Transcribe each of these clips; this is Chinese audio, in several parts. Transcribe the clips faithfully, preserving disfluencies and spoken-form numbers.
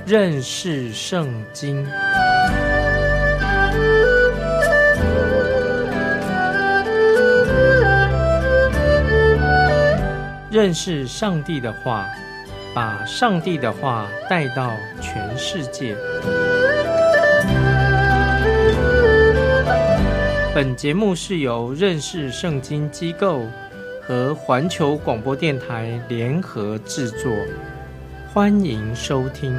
认识圣经。认识上帝的话，把上帝的话带到全世界。本节目是由认识圣经机构和环球广播电台联合制作，欢迎收听。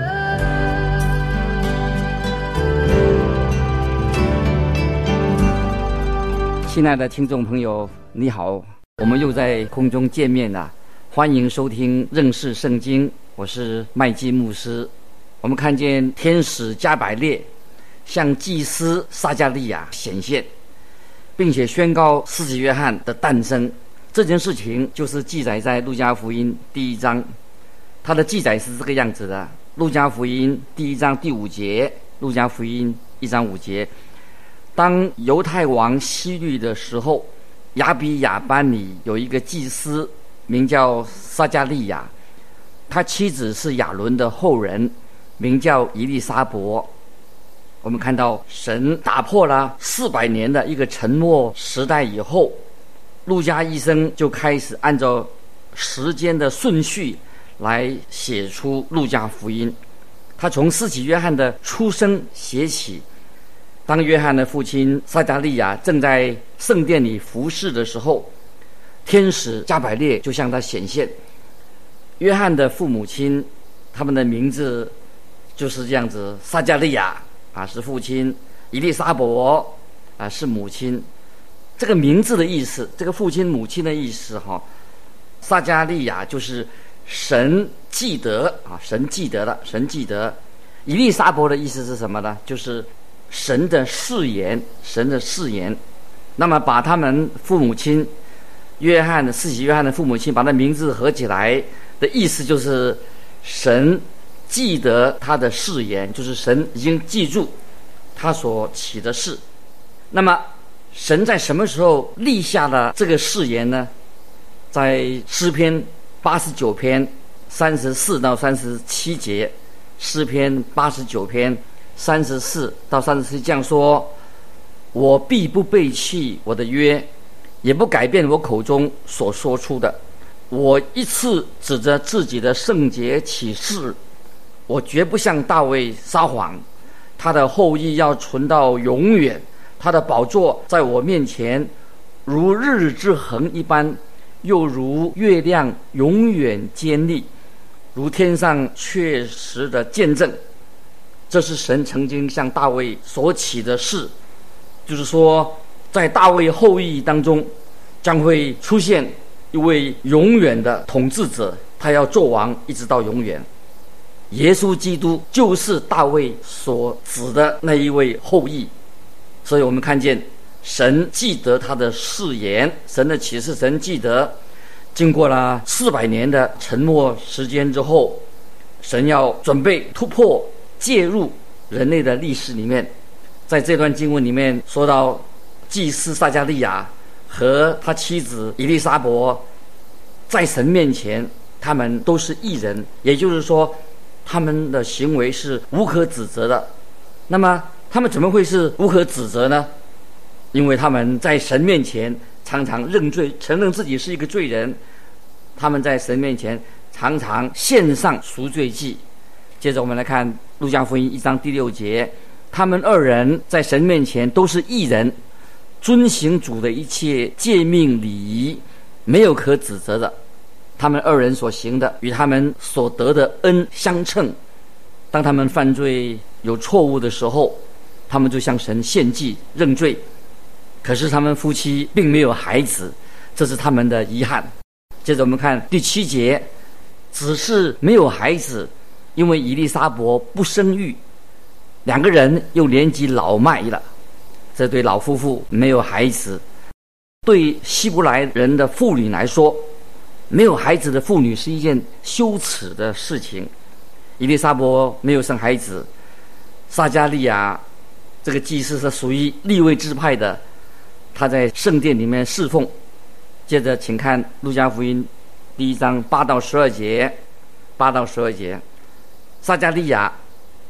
亲爱的听众朋友，你好，我们又在空中见面了，欢迎收听认识圣经，我是麦基牧师。我们看见天使加百列向祭司撒迦利亚显现，并且宣告施洗约翰的诞生。这件事情就是记载在路加福音第一章，它的记载是这个样子的：路加福音第一章第五节，路加福音一章五节，当犹太王希律的时候，亚比亚班里有一个祭司名叫撒迦利亚，他妻子是亚伦的后人，名叫以利沙伯。我们看到神打破了四百年的一个沉默时代以后，路加医生就开始按照时间的顺序来写出路加福音。他从施洗约翰的出生写起，当约翰的父亲撒迦利亚正在圣殿里服侍的时候，天使加百列就向他显现。约翰的父母亲，他们的名字就是这样子，撒迦利亚啊是父亲，以利沙伯啊是母亲。这个名字的意思，这个父亲母亲的意思哈，撒迦利亚就是神记得啊，神记得了，神记得。以利沙伯的意思是什么呢？就是神的誓言，神的誓言。那么把他们父母亲约翰的施洗约翰的父母亲把他名字合起来的意思，就是神记得他的誓言，就是神已经记住他所起的誓。那么神在什么时候立下了这个誓言呢？在诗篇八十九篇三十四到三十七节，诗篇八十九篇三十四到三十七这样说：我必不背弃我的约，也不改变我口中所说出的。我一次指着自己的圣洁起誓，我绝不向大卫撒谎，他的后裔要存到永远，他的宝座在我面前如日之恒一般，又如月亮永远坚立，如天上确实的见证。这是神曾经向大卫所起的誓，就是说在大卫后裔当中将会出现一位永远的统治者，他要做王一直到永远。耶稣基督就是大卫所指的那一位后裔。所以我们看见神记得他的誓言，神的启示神记得。经过了四百年的沉默时间之后，神要准备突破介入人类的历史里面。在这段经文里面说到，祭司撒迦利亚和他妻子以利沙伯在神面前，他们都是义人，也就是说他们的行为是无可指责的。那么他们怎么会是无可指责呢？因为他们在神面前常常认罪，承认自己是一个罪人，他们在神面前常常献上赎罪祭。接着我们来看路加福音一章第六节，他们二人在神面前都是义人，遵行主的一切诫命礼仪，没有可指责的。他们二人所行的与他们所得的恩相称。当他们犯罪有错误的时候，他们就向神献祭认罪。可是他们夫妻并没有孩子，这是他们的遗憾。接着我们看第七节，只是没有孩子，因为以利沙伯不生育，两个人又年纪老迈了。这对老夫妇没有孩子，对希伯来人的妇女来说，没有孩子的妇女是一件羞耻的事情。以利沙伯没有生孩子，撒迦利亚这个祭司是属于利未支派的，他在圣殿里面侍奉。接着请看路加福音第一章八到十二节，八到十二节，撒迦利亚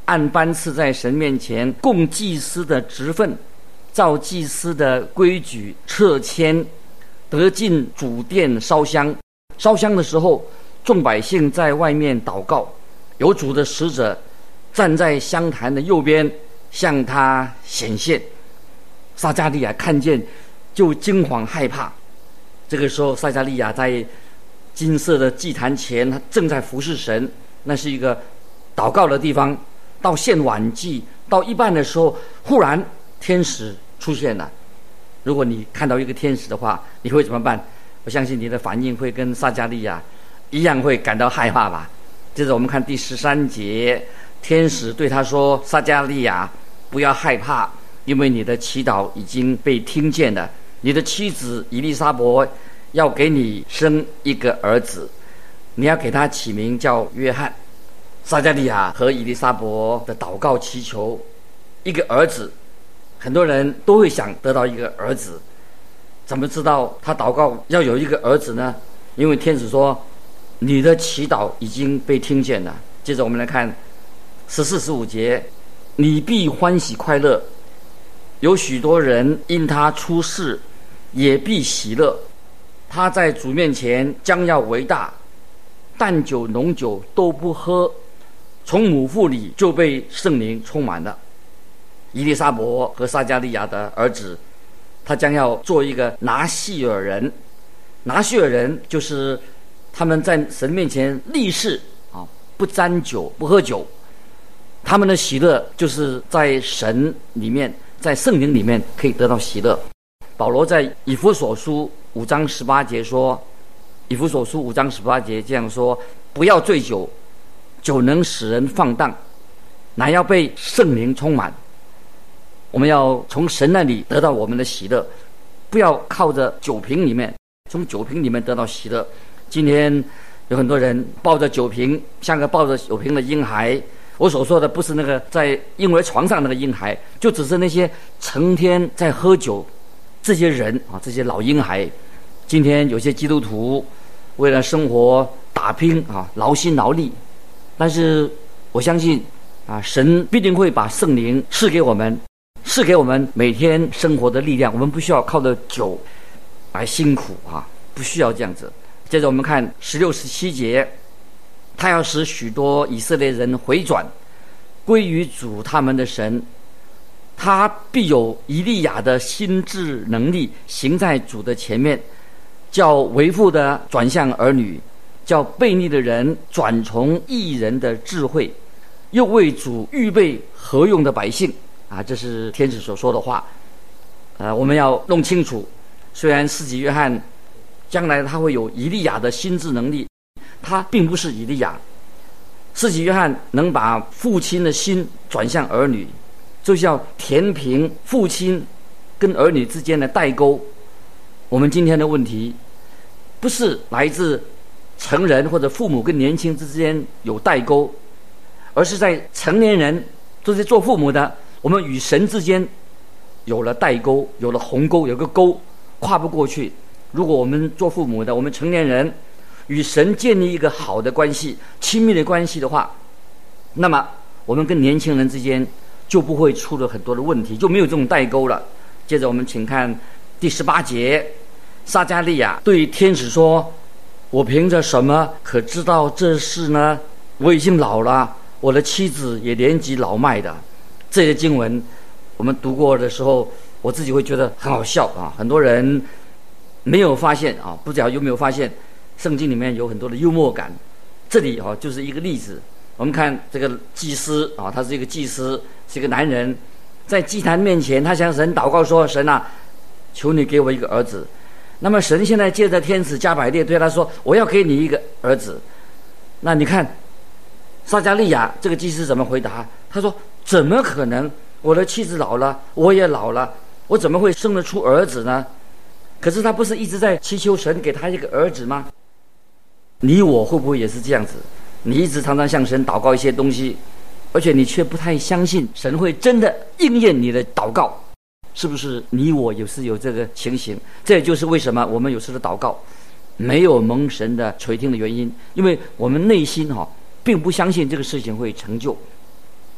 按班次在神面前供祭司的职分，照祭司的规矩撤迁，得进主殿烧香。烧香的时候，众百姓在外面祷告，有主的使者站在香坛的右边向他显现。撒迦利亚看见就惊惶害怕。这个时候撒迦利亚在金色的祭坛前，他正在服侍神，那是一个祷告的地方。到献晚祭到一半的时候，忽然天使出现了。如果你看到一个天使的话，你会怎么办？我相信你的反应会跟撒迦利亚一样，会感到害怕吧。接着我们看第十三节，天使对他说：撒迦利亚，不要害怕，因为你的祈祷已经被听见了。你的妻子以利沙伯要给你生一个儿子，你要给他起名叫约翰。撒迦利亚和以利沙伯的祷告祈求一个儿子，很多人都会想得到一个儿子。怎么知道他祷告要有一个儿子呢？因为天使说你的祈祷已经被听见了。接着我们来看十四十五节，你必欢喜快乐，有许多人因他出世也必喜乐。他在主面前将要为大，淡酒浓酒都不喝，从母腹里就被圣灵充满了。以利沙伯和撒迦利亚的儿子，他将要做一个拿细尔人。拿细尔人就是他们在神面前立誓啊，不沾酒不喝酒。他们的喜乐就是在神里面，在圣灵里面可以得到喜乐。保罗在以弗所书五章十八节说，以弗所书五章十八节这样说：不要醉酒，酒能使人放荡，乃要被圣灵充满。我们要从神那里得到我们的喜乐，不要靠着酒瓶里面，从酒瓶里面得到喜乐。今天有很多人抱着酒瓶，像个抱着酒瓶的婴孩。我所说的不是那个在婴儿床上那个婴孩，就只是那些成天在喝酒这些人啊，这些老婴孩。今天有些基督徒为了生活打拼啊，劳心劳力，但是我相信啊，神必定会把圣灵赐给我们，赐给我们每天生活的力量。我们不需要靠着酒来辛苦啊，不需要这样子。接着我们看十六十七节，他要使许多以色列人回转，归于主他们的神。他必有以利亚的心智能力，行在主的前面，叫为父的转向儿女，叫悖逆的人转从义人的智慧，又为主预备合用的百姓啊，这是天使所说的话。呃，我们要弄清楚，虽然施洗约翰将来他会有以利亚的心智能力，他并不是以利亚。施洗约翰能把父亲的心转向儿女，就是要填平父亲跟儿女之间的代沟。我们今天的问题不是来自成人或者父母跟年轻之间有代沟，而是在成年人，这些做父母的，我们与神之间有了代沟，有了鸿沟，有个沟跨不过去。如果我们做父母的，我们成年人与神建立一个好的关系，亲密的关系的话，那么我们跟年轻人之间就不会出了很多的问题，就没有这种代沟了。接着我们请看第十八节，撒迦利亚对天使说：我凭着什么可知道这事呢？我已经老了，我的妻子也年纪老迈的。这些经文我们读过的时候，我自己会觉得很好笑啊。很多人没有发现啊，不知道有没有发现圣经里面有很多的幽默感。这里啊就是一个例子。我们看这个祭司啊，他是一个祭司，是一个男人，在祭坛面前，他向神祷告说：神啊，求你给我一个儿子。那么神现在借着天使加百列对他说：我要给你一个儿子。那你看撒迦利亚这个祭司怎么回答？他说：怎么可能？我的妻子老了，我也老了，我怎么会生得出儿子呢？可是他不是一直在祈求神给他一个儿子吗？你我会不会也是这样子？你一直常常向神祷告一些东西，而且你却不太相信神会真的应验你的祷告，是不是？你我有时有这个情形。这也就是为什么我们有时的祷告没有蒙神的垂听的原因，因为我们内心哈、哦、并不相信这个事情会成就。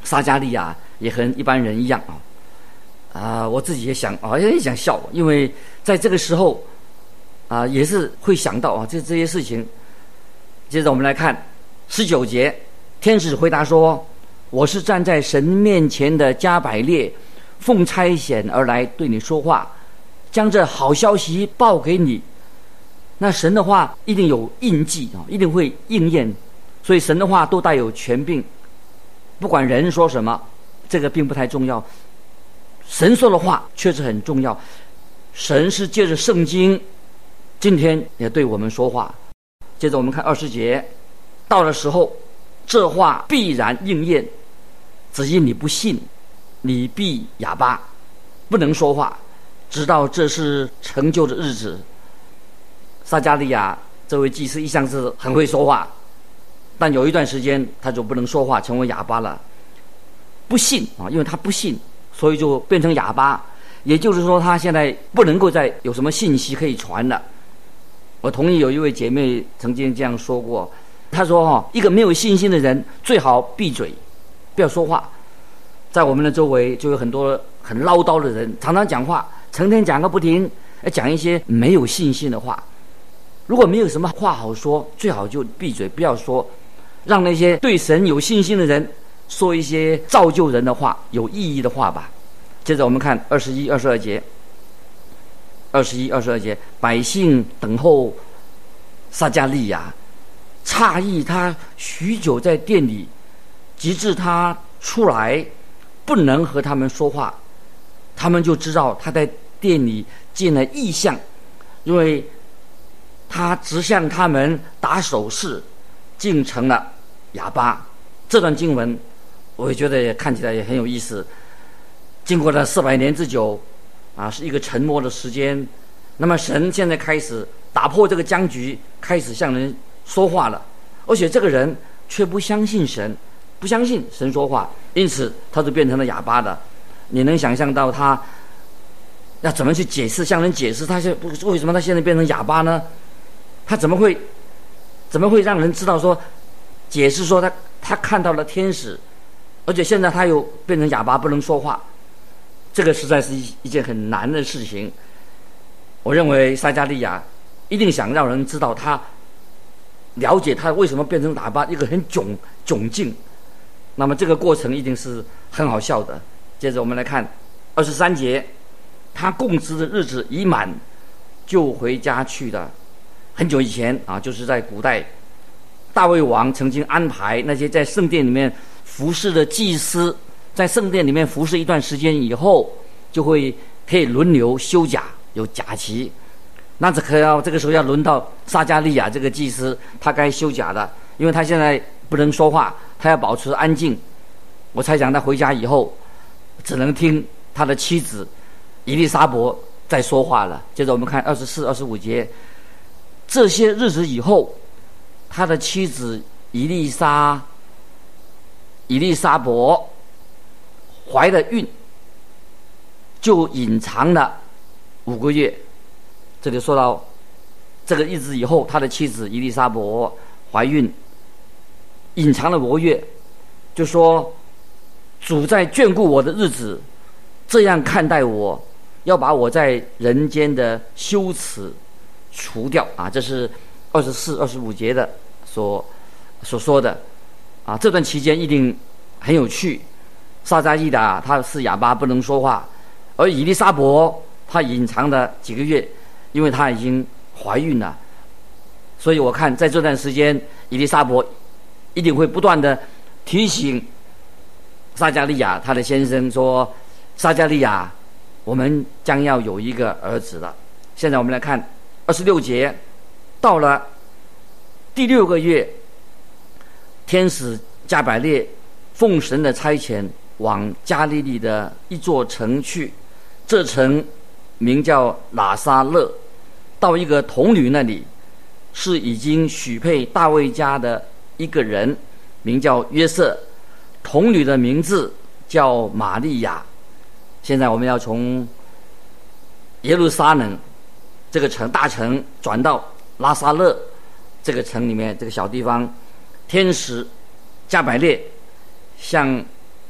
撒迦利亚也和一般人一样啊，啊，我自己也想啊，也想笑，因为在这个时候啊，也是会想到啊，这这些事情。接着我们来看十九节，天使回答说：“我是站在神面前的加百列，奉差遣而来对你说话，将这好消息报给你。”那神的话一定有印记啊，一定会应验，所以神的话都带有权柄，不管人说什么，这个并不太重要，神说的话确实很重要。神是借着圣经今天也对我们说话。接着我们看二十节，到的时候这话必然应验，只因你不信，你必哑巴，不能说话，直到这是成就的日子。撒迦利亚这位祭司一向是很会说话，但有一段时间他就不能说话，成为哑巴了。不信啊，因为他不信，所以就变成哑巴，也就是说他现在不能够再有什么信息可以传了。我同意有一位姐妹曾经这样说过，她说哈，一个没有信心的人最好闭嘴，不要说话。在我们的周围就有很多很唠叨的人，常常讲话，成天讲个不停，讲一些没有信心的话。如果没有什么话好说，最好就闭嘴，不要说，让那些对神有信心的人说一些造就人的话，有意义的话吧。接着我们看二十一、二十二节。二十一、二十二节，百姓等候撒迦利亚，诧异他许久在殿里，及至他出来，不能和他们说话，他们就知道他在殿里见了异象，因为他直向他们打手势，竟成了哑巴。这段经文，我也觉得也看起来也很有意思。经过了四百年之久。啊，是一个沉默的时间。那么神现在开始打破这个僵局，开始向人说话了，而且这个人却不相信神，不相信神说话，因此他就变成了哑巴的。你能想象到他要怎么去解释，向人解释他是为什么他现在变成哑巴呢？他怎么会怎么会让人知道说，解释说他他看到了天使，而且现在他又变成哑巴，不能说话？这个实在是一一件很难的事情。我认为撒迦利亚一定想让人知道他了解他为什么变成哑巴，一个很窘窘境。那么这个过程一定是很好笑的。接着我们来看二十三节，他供职的日子已满，就回家去的。很久以前啊，就是在古代，大卫王曾经安排那些在圣殿里面服侍的祭司，在圣殿里面服侍一段时间以后，就会可以轮流修甲，有甲期。那这可要这个时候要轮到撒迦利亚这个祭司，他该修甲的，因为他现在不能说话，他要保持安静。我猜想他回家以后，只能听他的妻子以利沙伯在说话了。接着我们看二十四、二十五节，这些日子以后，他的妻子以利沙以利沙伯怀了孕，就隐藏了五个月。这里说到这个日子以后，他的妻子以利沙伯怀孕，隐藏了五个月，就说主在眷顾我的日子，这样看待我，要把我在人间的羞耻除掉啊！这是二十四、二十五节的所所说的啊。这段期间一定很有趣。撒迦利亚他是哑巴，不能说话，而以利沙伯他隐藏了几个月，因为他已经怀孕了。所以我看在这段时间，以利沙伯一定会不断的提醒撒迦利亚他的先生说：撒迦利亚，我们将要有一个儿子了。现在我们来看二十六节，到了第六个月，天使加百列奉神的差遣，往加利利的一座城去，这城名叫拿撒勒，到一个童女那里，是已经许配大卫家的一个人，名叫约瑟，童女的名字叫玛利亚。现在我们要从耶路撒冷这个城大城转到拉撒勒这个城里面，这个小地方，天使加百列向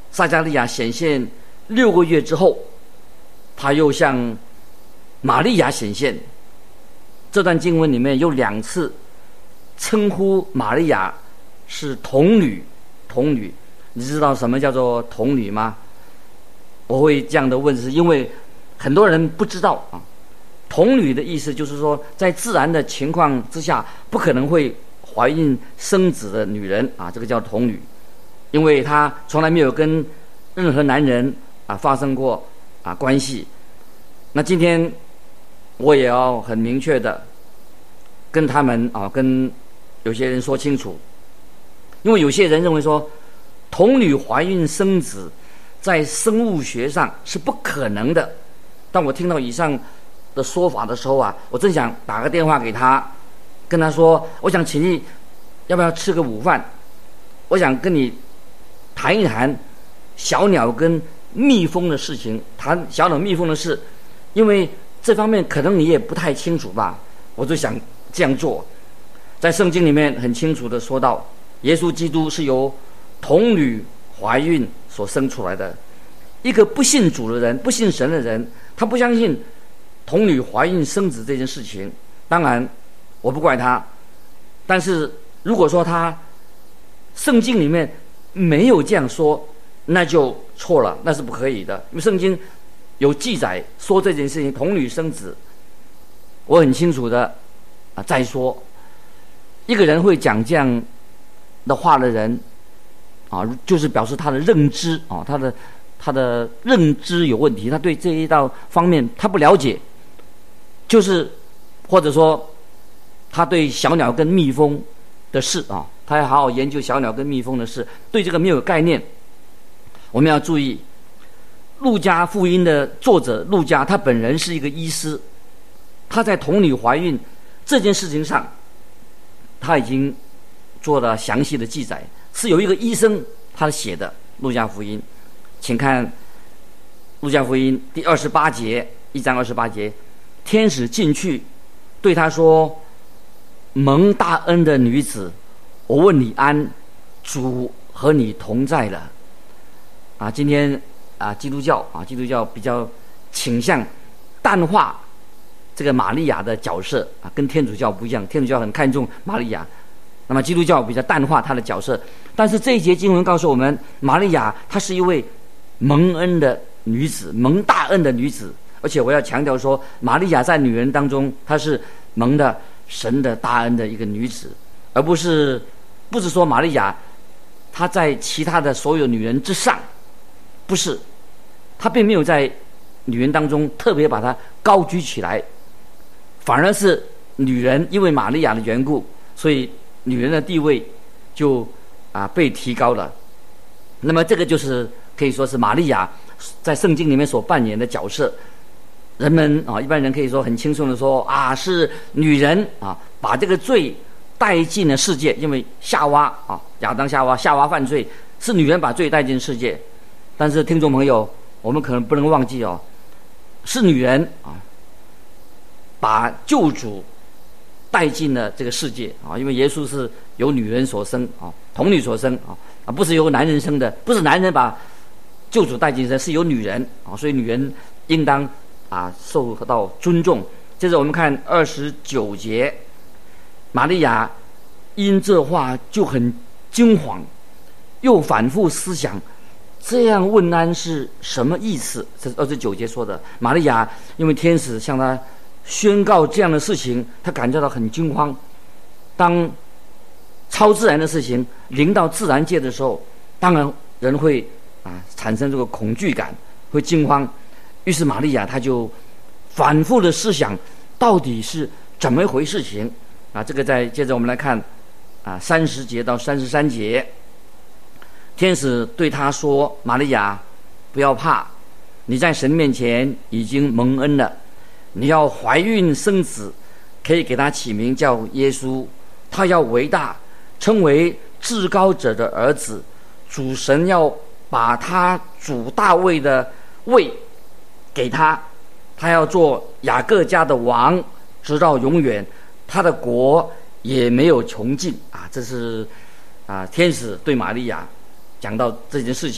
撒迦利亚显现六个月之后，他又向玛利亚显现。这段经文里面有两次称呼玛利亚是童女。童女，你知道什么叫做童女吗？我会这样的问，是因为很多人不知道啊。童女的意思就是说，在自然的情况之下，不可能会怀孕生子的女人啊，这个叫童女，因为她从来没有跟任何男人啊发生过啊关系。那今天我也要很明确的跟他们啊，跟有些人说清楚。因为有些人认为说，童女怀孕生子在生物学上是不可能的。当我听到以上的说法的时候啊，我真想打个电话给他，跟他说，我想请你要不要吃个午饭，我想跟你谈一谈小鸟跟蜜蜂的事情，谈小鸟蜜蜂的事，因为这方面可能你也不太清楚吧。我就想这样做。在圣经里面很清楚的说到，耶稣基督是由童女怀孕所生出来的。一个不信主的人，不信神的人，他不相信童女怀孕生子这件事情。当然我不怪他，但是如果说他圣经里面没有这样说，那就错了，那是不可以的。因为圣经有记载说这件事情，童女生子。我很清楚的啊，再说一个人会讲这样的话的人啊，就是表示他的认知啊，他的他的认知有问题，他对这一道方面他不了解，就是或者说他对小鸟跟蜜蜂的事啊，他要好好研究小鸟跟蜜蜂的事，对这个没有概念。我们要注意，路加福音的作者路加他本人是一个医师，他在童女怀孕这件事情上，他已经做了详细的记载，是有一个医生他写的路加福音。请看路加福音第二十八节，一章二十八节，天使进去对他说，蒙大恩的女子，我问你安，主和你同在了。啊，今天啊，基督教啊，基督教比较倾向淡化这个玛利亚的角色啊，跟天主教不一样，天主教很看重玛利亚，那么基督教比较淡化她的角色。但是这一节经文告诉我们，玛利亚她是一位蒙恩的女子，蒙大恩的女子。而且我要强调说，玛利亚在女人当中，她是蒙的神的大恩的一个女子，而不是不是说玛利亚她在其他的所有女人之上，不是，她并没有在女人当中特别把她高举起来，反而是女人因为玛利亚的缘故，所以女人的地位就啊被提高了。那么这个就是可以说是玛利亚在圣经里面所扮演的角色。人们啊，一般人可以说很轻松的说啊，是女人啊把这个罪带进了世界，因为夏娃啊，亚当夏娃夏娃犯罪，是女人把罪带进世界。但是听众朋友，我们可能不能忘记哦，是女人啊把救主带进了这个世界啊，因为耶稣是由女人所生啊，童女所生啊，啊不是由男人生的，不是男人把救主带进生，是由女人啊，所以女人应当啊受到尊重。接着我们看二十九节，玛利亚因这话就很惊惶，又反复思想，这样问安是什么意思？这是二十九节说的。玛利亚因为天使向她宣告这样的事情，她感觉到很惊慌。当超自然的事情临到自然界的时候，当然人会啊产生这个恐惧感，会惊慌。于是玛利亚她就反复的思想，到底是怎么一回事情啊？这个再接着我们来看啊，三十节到三十三节，天使对她说：“玛利亚，不要怕，你在神面前已经蒙恩了，你要怀孕生子，可以给他起名叫耶稣，他要伟大，称为至高者的儿子。主神要把他主大卫的位给他，他要做雅各家的王，直到永远，他的国也没有穷尽。”啊，这是啊天使对玛利亚讲到这件事情。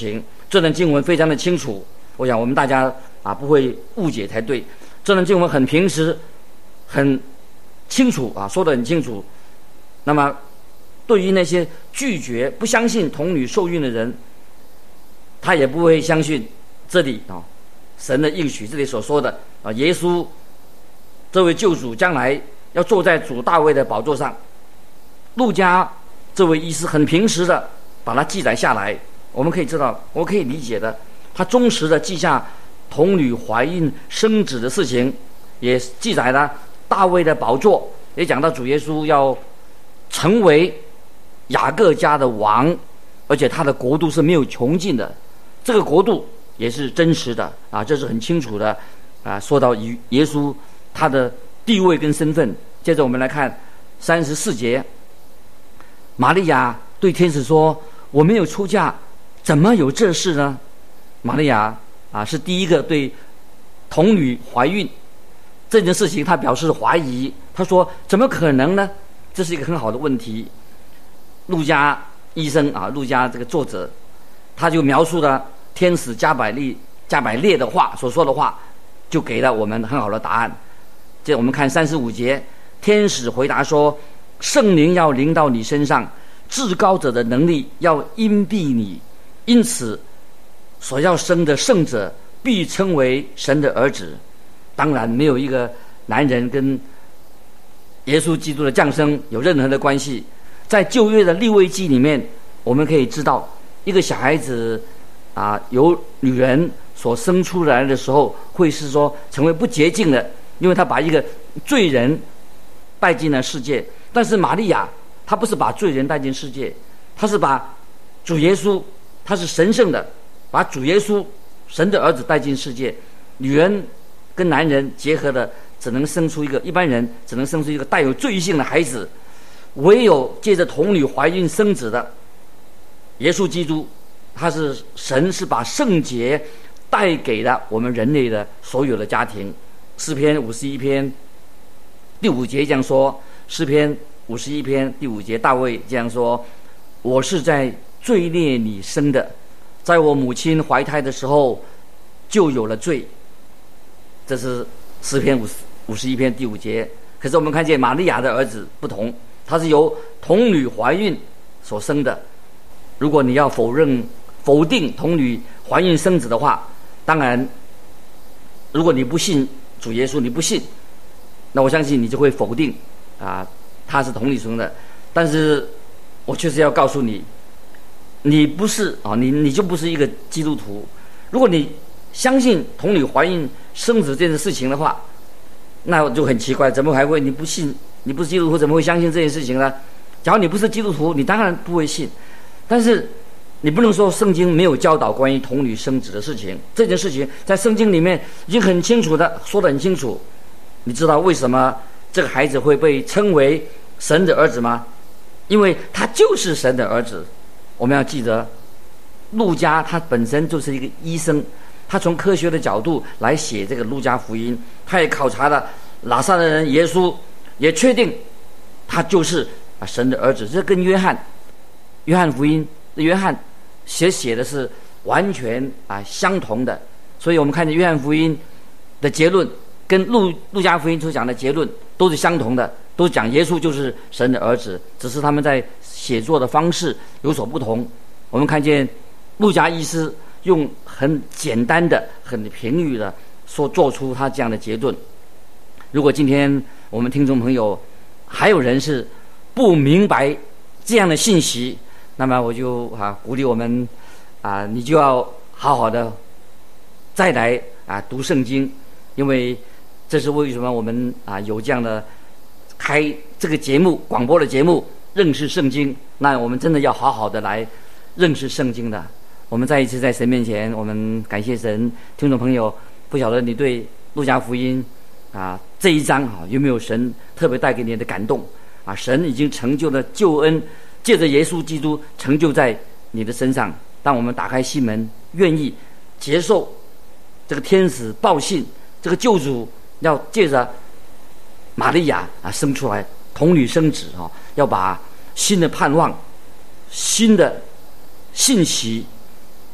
这段经文非常的清楚，我想我们大家啊不会误解才对。这段经文很平时，很清楚啊，说得很清楚。那么对于那些拒绝不相信童女受孕的人，他也不会相信这里啊神的应许，这里所说的啊耶稣这位救主将来要坐在主大卫的宝座上。路加这位医师很平时的把它记载下来，我们可以知道，我可以理解的，他忠实的记下童女怀孕生子的事情，也记载了大卫的宝座，也讲到主耶稣要成为雅各家的王，而且他的国度是没有穷尽的，这个国度也是真实的啊，这是很清楚的啊。说到耶稣他的地位跟身份，接着我们来看三十四节，玛利亚对天使说：“我没有出嫁，怎么有这事呢？”玛利亚啊是第一个对童女怀孕这件事情他表示怀疑，他说：“怎么可能呢？”这是一个很好的问题。路加医生啊，路加这个作者，他就描述了天使加百利加百列的话所说的话，就给了我们很好的答案。这我们看三十五节，天使回答说：“圣灵要临到你身上，至高者的能力要荫蔽你，因此所要生的圣者必称为神的儿子。”当然，没有一个男人跟耶稣基督的降生有任何的关系。在旧约的利未记里面，我们可以知道，一个小孩子啊，由女人所生出来的时候，会是说成为不洁净的，因为他把一个罪人带进了世界。但是玛利亚，她不是把罪人带进世界，她是把主耶稣，他是神圣的，把主耶稣神的儿子带进世界。女人跟男人结合的，只能生出一个，一般人只能生出一个带有罪性的孩子。唯有借着童女怀孕生子的耶稣基督，他是神，是把圣洁带给了我们人类的所有的家庭。诗篇五十一篇第五节这样说，诗篇五十一篇第五节，大卫这样说：“我是在罪孽里生的，在我母亲怀胎的时候就有了罪。”这是诗篇五十一篇第五节。可是我们看见玛利亚的儿子不同，他是由童女怀孕所生的。如果你要否认否定童女怀孕生子的话，当然如果你不信主耶稣，你不信，那我相信你就会否定啊，他是童女生的。但是我确实要告诉你，你不是啊，你你就不是一个基督徒。如果你相信童女怀孕生子这件事情的话，那就很奇怪，怎么还会你不信？你不是基督徒，怎么会相信这件事情呢？假如你不是基督徒，你当然不会信。但是你不能说圣经没有教导关于童女生子的事情，这件事情在圣经里面已经很清楚的说得很清楚。你知道为什么这个孩子会被称为神的儿子吗？因为他就是神的儿子。我们要记得，路加他本身就是一个医生，他从科学的角度来写这个路加福音，他也考察了拿撒勒人耶稣，也确定他就是啊神的儿子。这跟约翰约翰福音约翰写写的是完全啊相同的。所以我们看见约翰福音的结论跟路路加福音所讲的结论都是相同的，都讲耶稣就是神的儿子，只是他们在写作的方式有所不同。我们看见路加医师用很简单的很平语的说做出他这样的结论。如果今天我们听众朋友还有人是不明白这样的信息，那么我就啊鼓励我们啊，你就要好好的再来啊读圣经，因为这是为什么我们啊有这样的开这个节目广播的节目认识圣经。那我们真的要好好的来认识圣经的。我们再一次在神面前，我们感谢神。听众朋友，不晓得你对路加福音啊这一章啊有没有神特别带给你的感动啊？神已经成就了救恩，借着耶稣基督成就在你的身上。当我们打开心门，愿意接受这个天使报信，这个救主要借着玛利亚啊生出来，童女生子啊，要把新的盼望、新的信息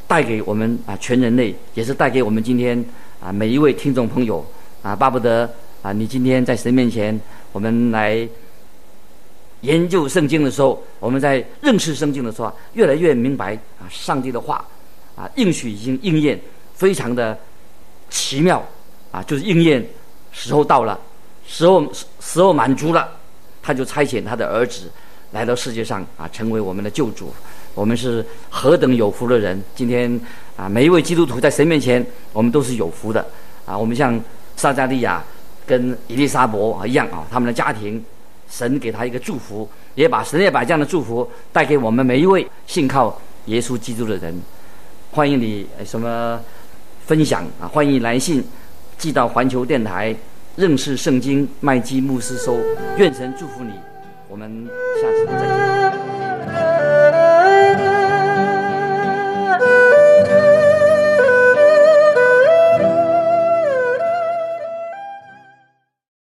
带给我们啊全人类，也是带给我们今天啊每一位听众朋友啊，巴不得啊你今天在神面前，我们来研究圣经的时候，我们在认识圣经的时候啊，越来越明白啊上帝的话啊应许已经应验，非常的奇妙啊，就是应验时候到了，时候时候满足了，他就差遣他的儿子来到世界上啊，成为我们的救主。我们是何等有福的人！今天啊，每一位基督徒在神面前，我们都是有福的啊。我们像撒迦利亚跟以利沙伯一样啊，他们的家庭，神给他一个祝福，也把神也把这样的祝福带给我们每一位信靠耶稣基督的人。欢迎你什么分享啊？欢迎来信寄到环球电台认识圣经麦基牧师收。愿神祝福你，我们下次再见。